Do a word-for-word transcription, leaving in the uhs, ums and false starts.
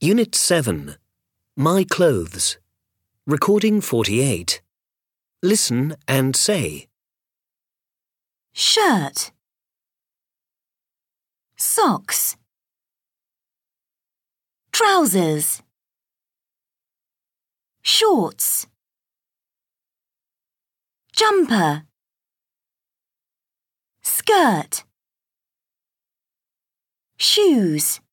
Unit seven. My Clothes. Recording forty-eight. Listen and say. Shirt, socks, trousers, shorts, jumper, skirt, shoes.